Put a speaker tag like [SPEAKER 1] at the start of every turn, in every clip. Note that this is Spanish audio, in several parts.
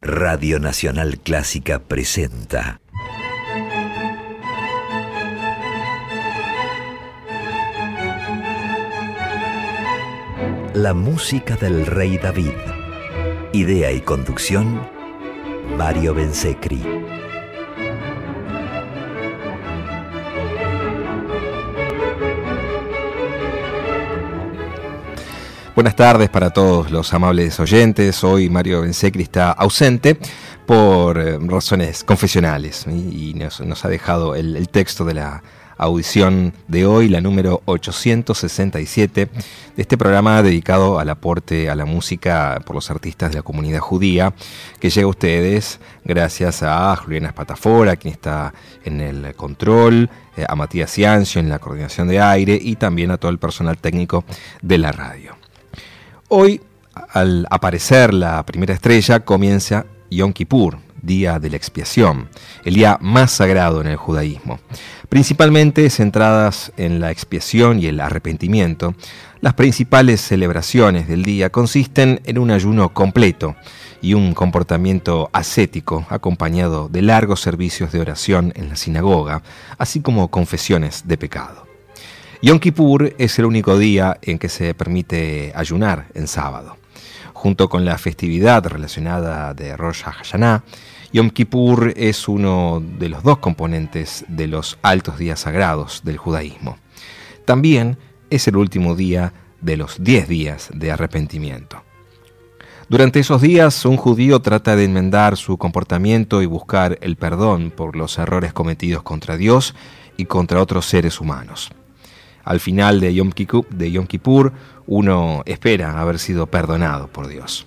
[SPEAKER 1] Radio Nacional Clásica presenta la música del rey David. Idea y conducción, Mario Bensecri.
[SPEAKER 2] Buenas tardes para todos los amables oyentes. Hoy Mario Bensecri está ausente por razones confesionales y nos ha dejado el texto de la audición de hoy, la número 867, de este programa dedicado al aporte a la música por los artistas de la comunidad judía, que llega a ustedes gracias a Juliana Spatafora, quien está en el control, a Matías Ciancio en la coordinación de aire y también a todo el personal técnico de la radio. Hoy, al aparecer la primera estrella, comienza Yom Kippur, Día de la Expiación, el día más sagrado en el judaísmo. Principalmente centradas en la expiación y el arrepentimiento, las principales celebraciones del día consisten en un ayuno completo y un comportamiento ascético acompañado de largos servicios de oración en la sinagoga, así como confesiones de pecado. Yom Kippur es el único día en que se permite ayunar en sábado. Junto con la festividad relacionada de Rosh Hashanah, Yom Kippur es uno de los dos componentes de los altos días sagrados del judaísmo. También es el último día de los 10 días de arrepentimiento. Durante esos días, un judío trata de enmendar su comportamiento y buscar el perdón por los errores cometidos contra Dios y contra otros seres humanos. Al final de Yom Kippur, uno espera haber sido perdonado por Dios.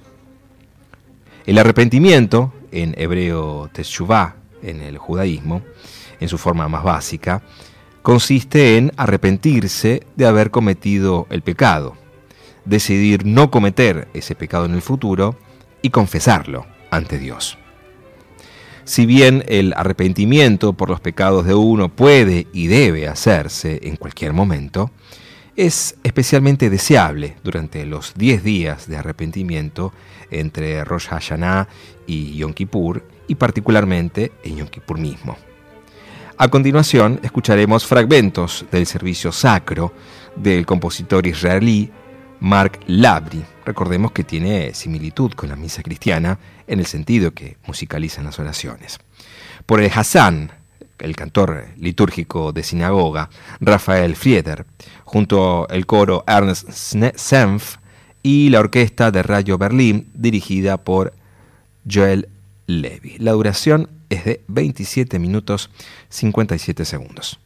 [SPEAKER 2] El arrepentimiento, en hebreo teshuvá, en el judaísmo, en su forma más básica, consiste en arrepentirse de haber cometido el pecado, decidir no cometer ese pecado en el futuro y confesarlo ante Dios. Si bien el arrepentimiento por los pecados de uno puede y debe hacerse en cualquier momento, es especialmente deseable durante los 10 días de arrepentimiento entre Rosh Hashanah y Yom Kippur, y particularmente en Yom Kippur mismo. A continuación, escucharemos fragmentos del servicio sacro del compositor israelí Mark Labri. Recordemos que tiene similitud con la misa cristiana en el sentido que musicalizan las oraciones. Por el Hassan, el cantor litúrgico de sinagoga, Rafael Frieder, junto al coro Ernst Senf y la orquesta de Radio Berlín, dirigida por Joel Levi. La duración es de 27 minutos 57 segundos.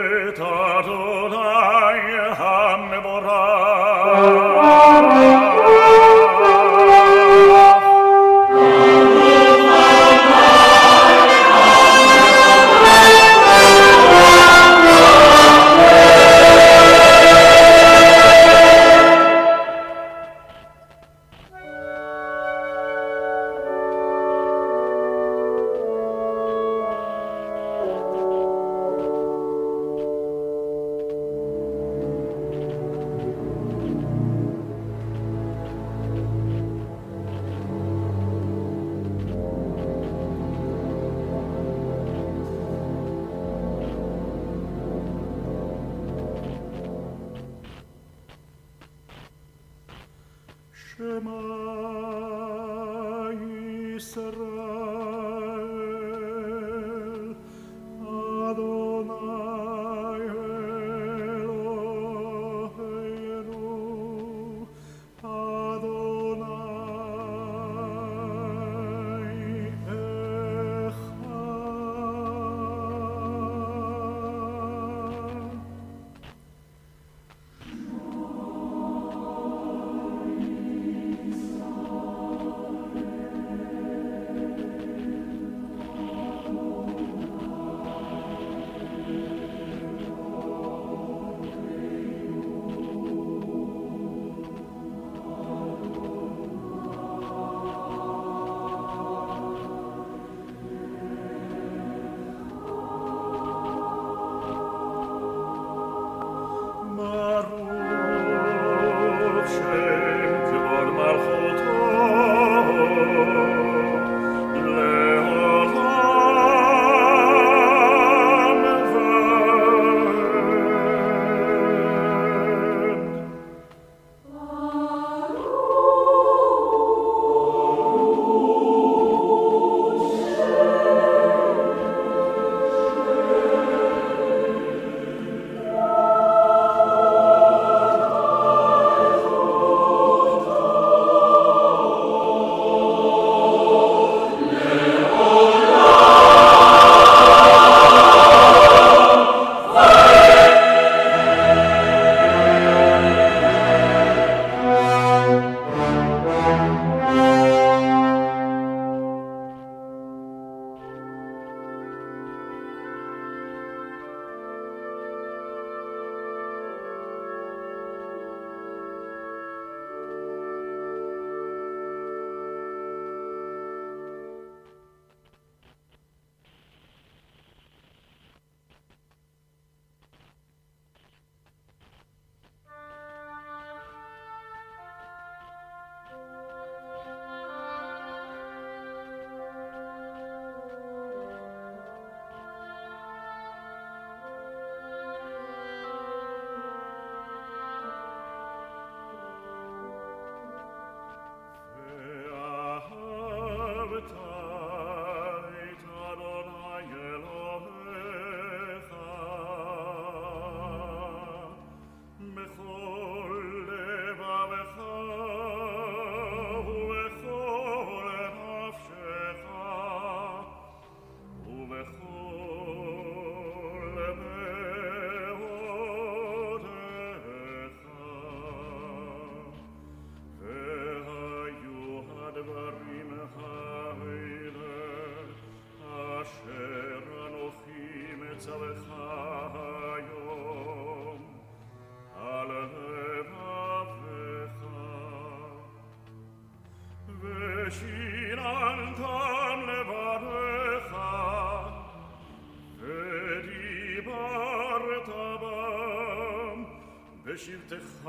[SPEAKER 3] בשבתך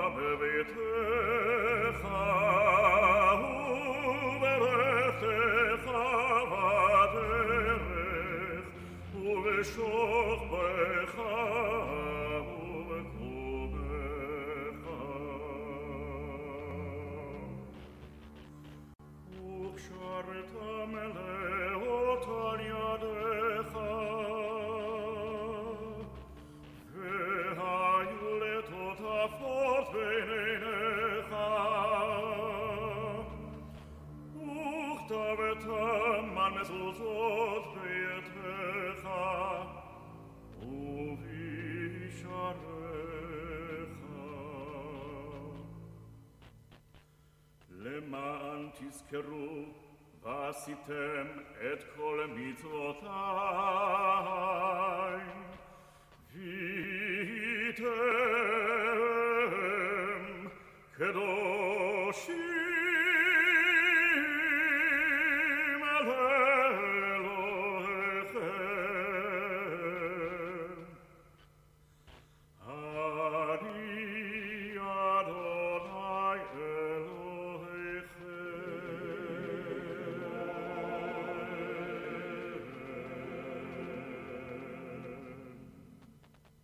[SPEAKER 3] בביתך וברכתך בדרך ובשוכבך ובקומך וקשרת מלאות על ידך פורט בעיניך וכתבתם על מזוזות ביתך ובי תזכרו ועשיתם את כל מצוותיי והייתם קדושים אל אלוהיכם. אני אדוני אלוהיכם.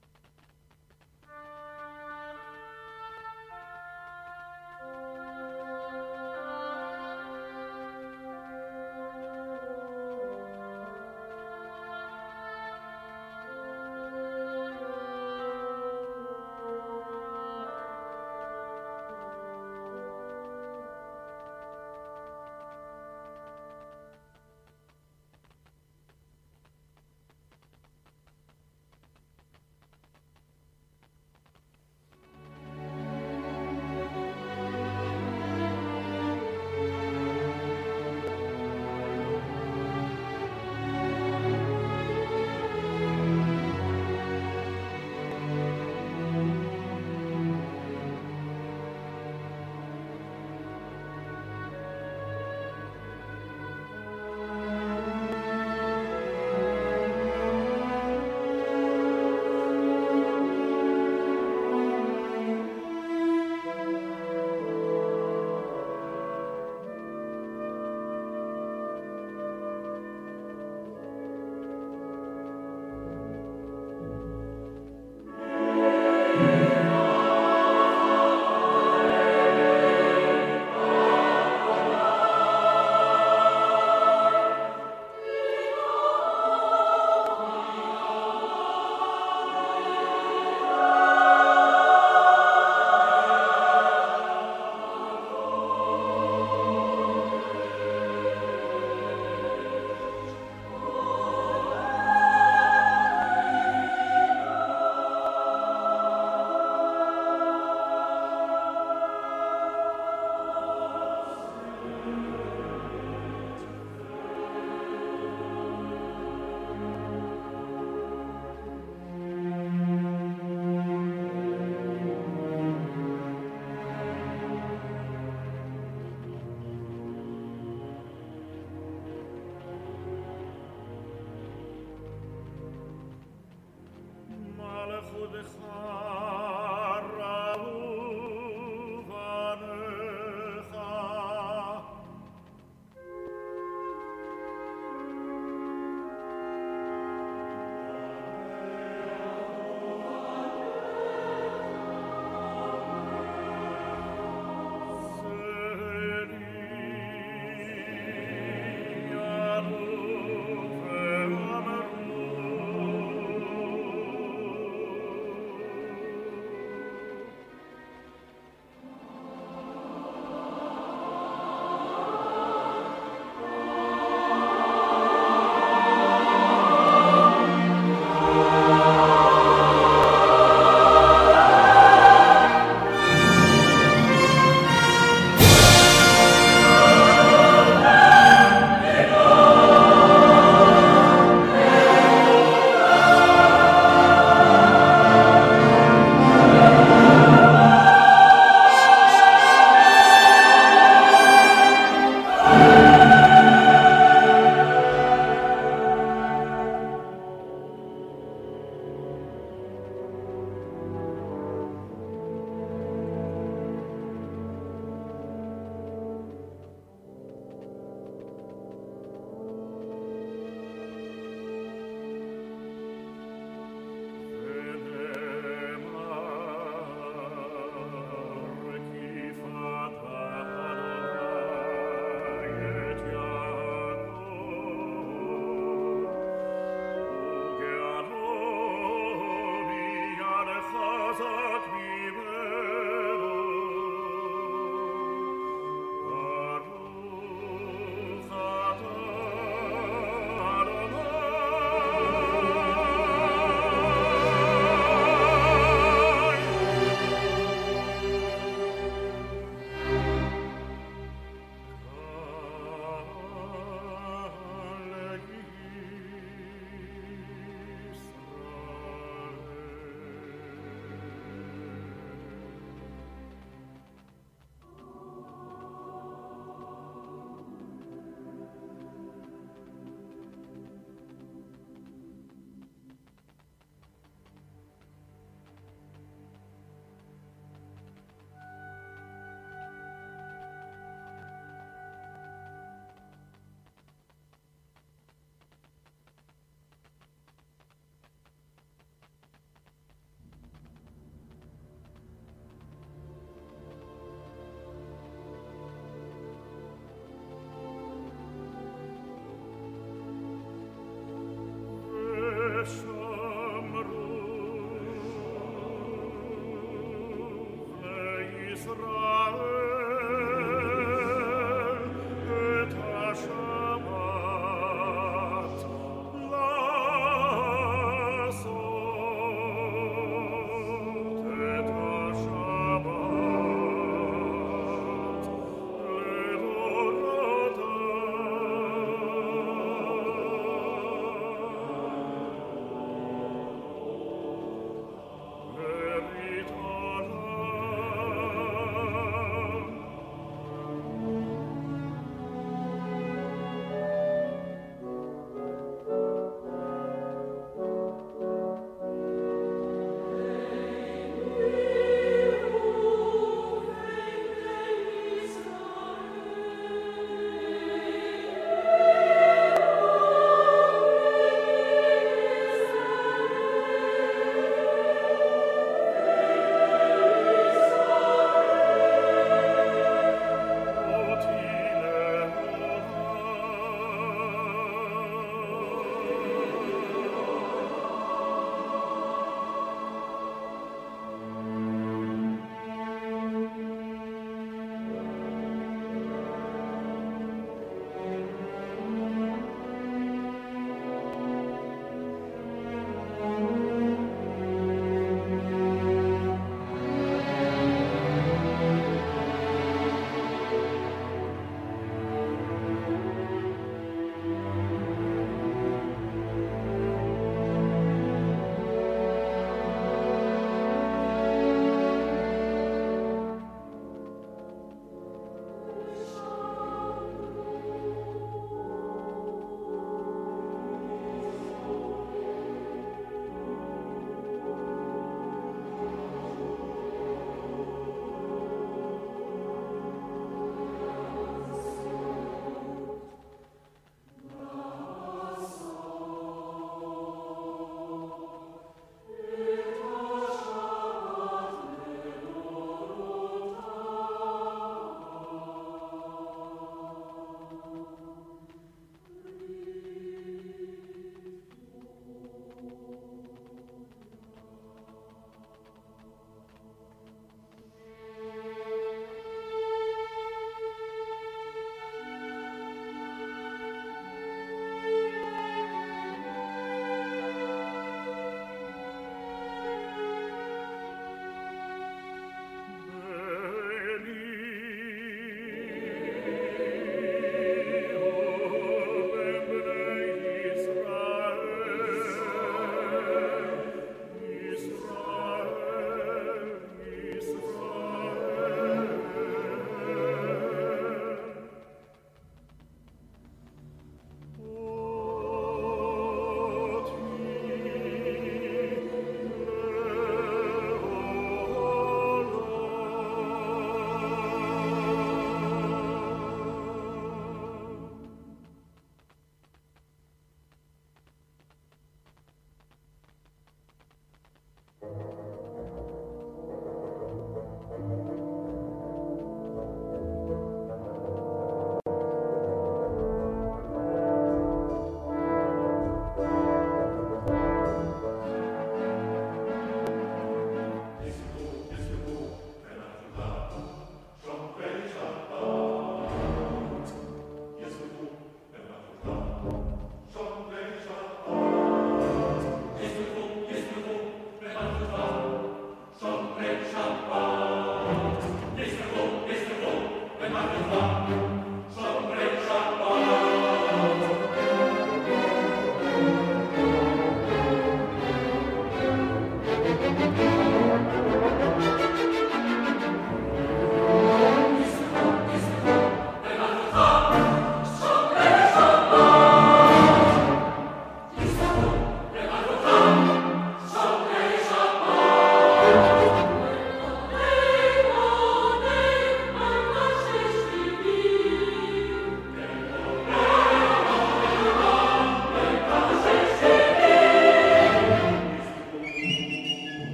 [SPEAKER 3] מלכותך ראו בניך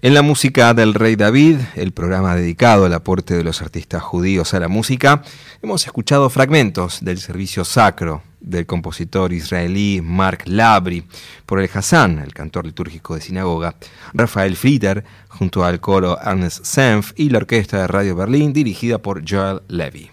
[SPEAKER 2] En la música del Rey David, el programa dedicado al aporte de los artistas judíos a la música, hemos escuchado fragmentos del servicio sacro del compositor israelí Mark Labri, por el Hassan, el cantor litúrgico de sinagoga, Rafael Frieder, junto al coro Ernst Senf y la orquesta de Radio Berlín, dirigida por Joel Levy.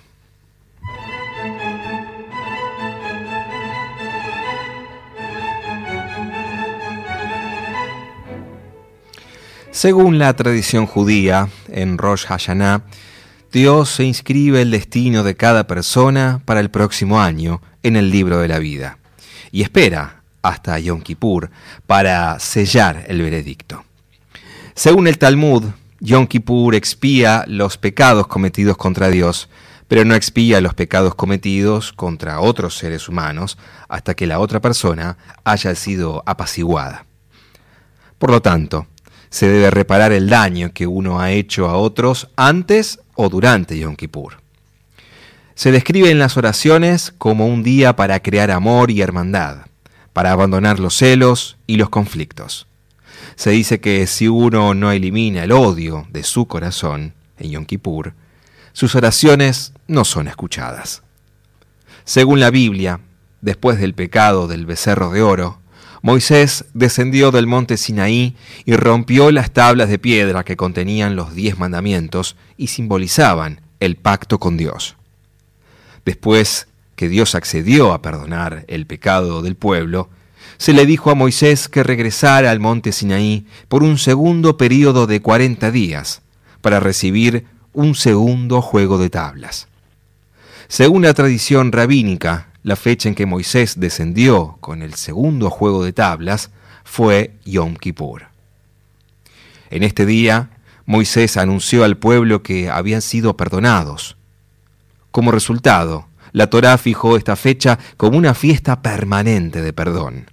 [SPEAKER 2] Según la tradición judía, en Rosh Hashanah, Dios se inscribe el destino de cada persona para el próximo año en el libro de la vida y espera hasta Yom Kippur para sellar el veredicto. Según el Talmud, Yom Kippur expía los pecados cometidos contra Dios, pero no expía los pecados cometidos contra otros seres humanos hasta que la otra persona haya sido apaciguada. Por lo tanto, se debe reparar el daño que uno ha hecho a otros antes o durante Yom Kippur. Se describe en las oraciones como un día para crear amor y hermandad, para abandonar los celos y los conflictos. Se dice que si uno no elimina el odio de su corazón en Yom Kippur, sus oraciones no son escuchadas. Según la Biblia, después del pecado del becerro de oro, Moisés descendió del monte Sinaí y rompió las tablas de piedra que contenían los 10 mandamientos y simbolizaban el pacto con Dios. Después que Dios accedió a perdonar el pecado del pueblo, se le dijo a Moisés que regresara al monte Sinaí por un segundo período de 40 días para recibir un segundo juego de tablas. Según la tradición rabínica, la fecha en que Moisés descendió con el segundo juego de tablas fue Yom Kippur. En este día, Moisés anunció al pueblo que habían sido perdonados. Como resultado, la Torá fijó esta fecha como una fiesta permanente de perdón.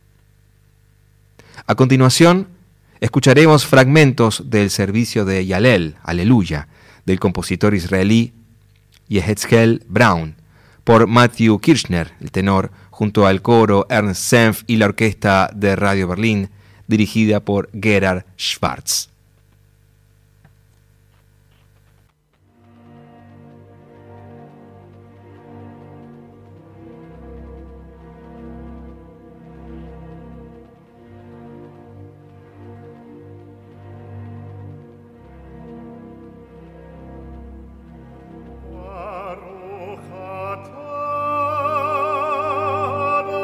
[SPEAKER 2] A continuación, escucharemos fragmentos del servicio de Yalel, Aleluya, del compositor israelí Yehiel Brown, por Matthew Kirchner, el tenor, junto al coro Ernst Senf y la orquesta de Radio Berlín, dirigida por Gerhard Schwarz.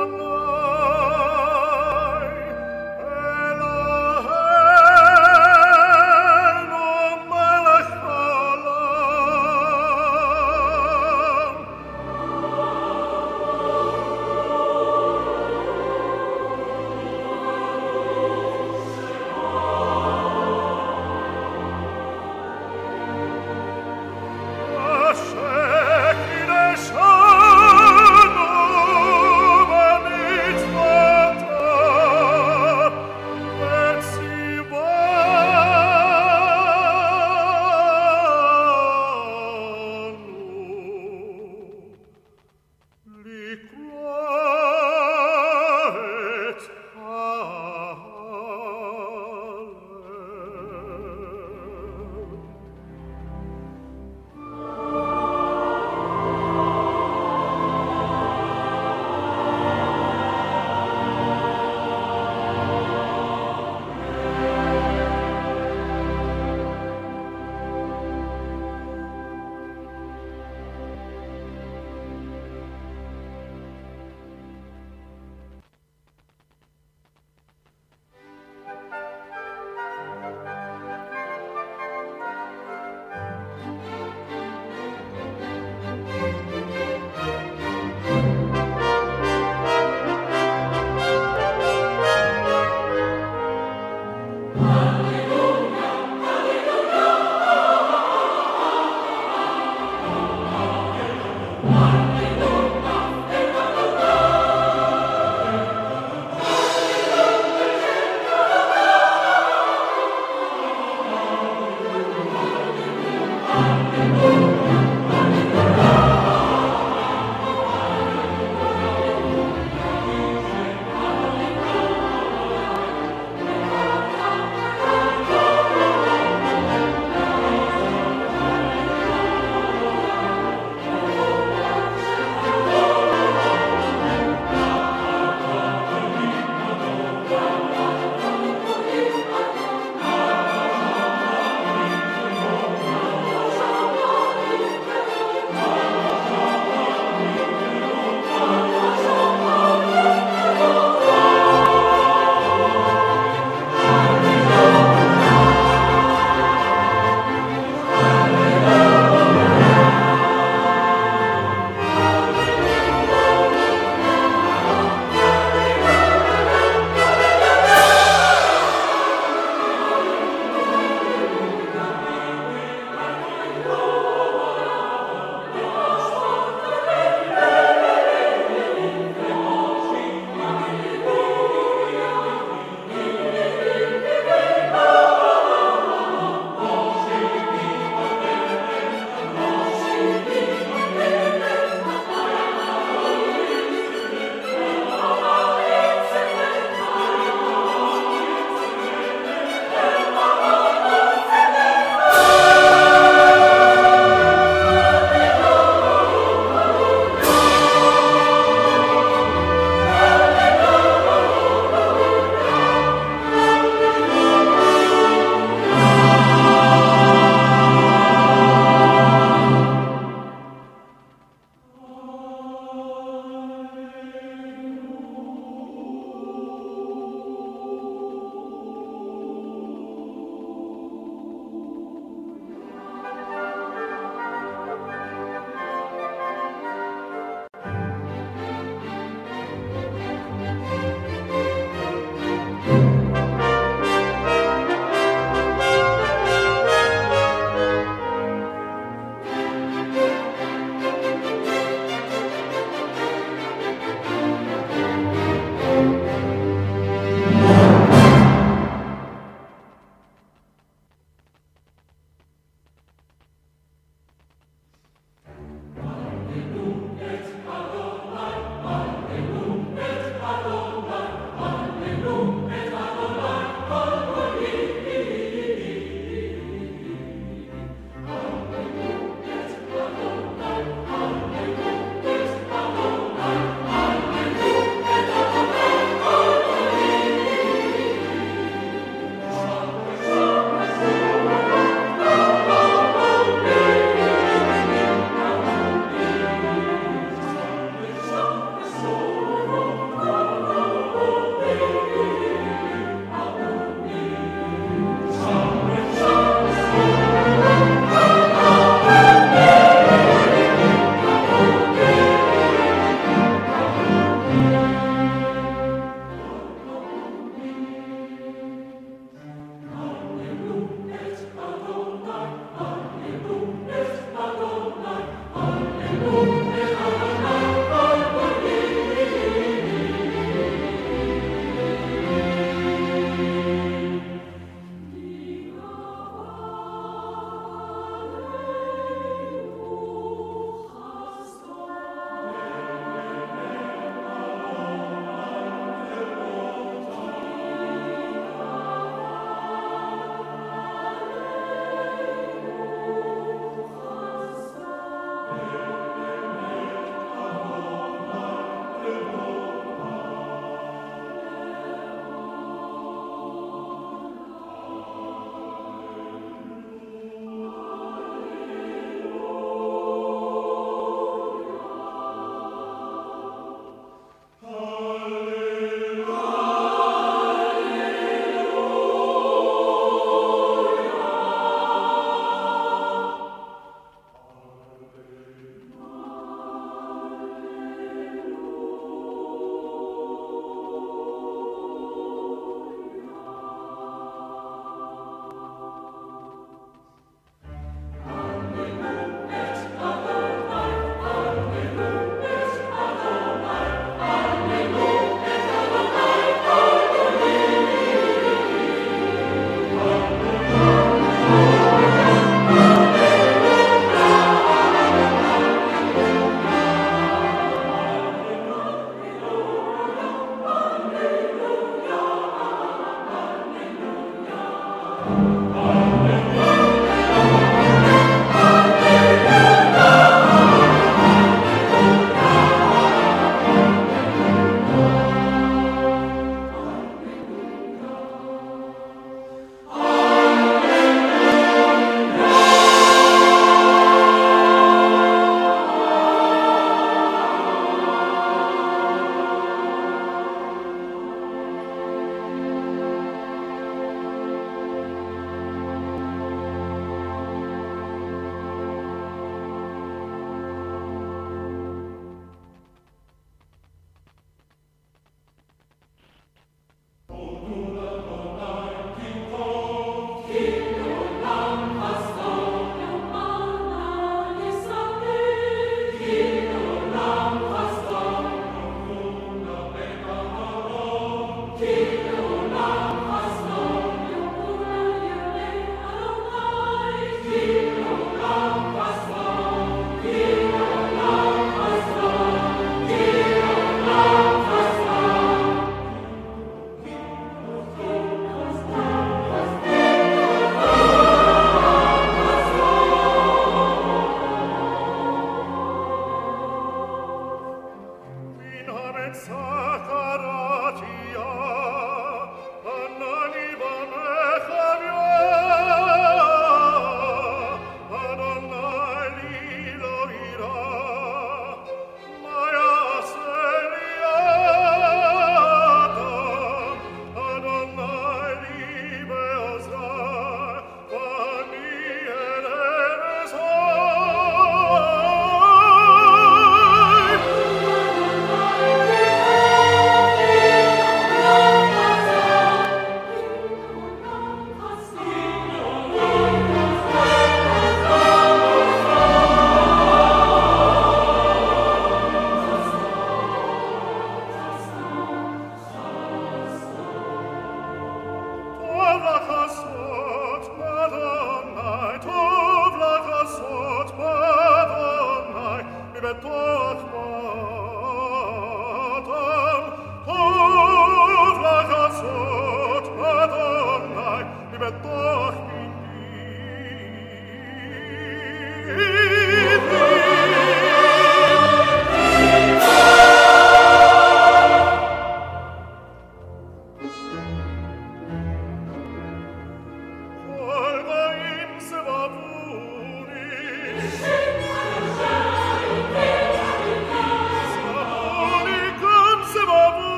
[SPEAKER 3] Elohim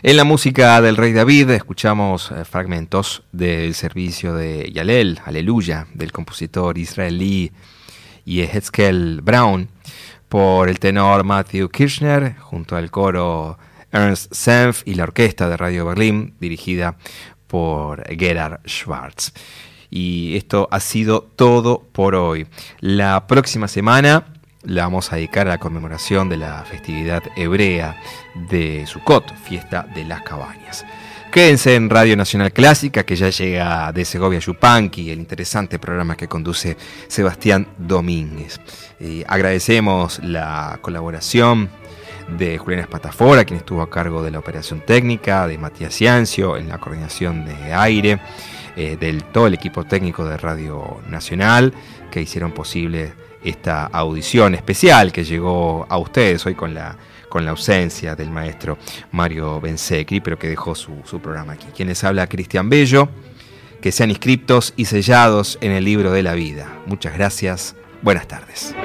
[SPEAKER 2] En la música del Rey David escuchamos fragmentos del servicio de Yalel, Aleluya, del compositor israelí Yehezkel Brown, por el tenor Matthew Kirchner, junto al coro Ernst Senf y la orquesta de Radio Berlín, dirigida por Gerhard Schwarz. Y esto ha sido todo por hoy. La próxima semana la vamos a dedicar a la conmemoración de la festividad hebrea de Sukkot, fiesta de las cabañas. Quédense en Radio Nacional Clásica, que ya llega de Segovia Yupanqui, el interesante programa que conduce Sebastián Domínguez. Agradecemos la colaboración de Juliana Espatafora, quien estuvo a cargo de la operación técnica, de Matías Ciancio en la coordinación de aire, del todo el equipo técnico de Radio Nacional, que hicieron posible esta audición especial que llegó a ustedes hoy con la ausencia del maestro Mario Bensecri, pero que dejó su programa aquí. Quienes habla Cristian Bello, que sean inscriptos y sellados en el libro de la vida. Muchas gracias, buenas tardes.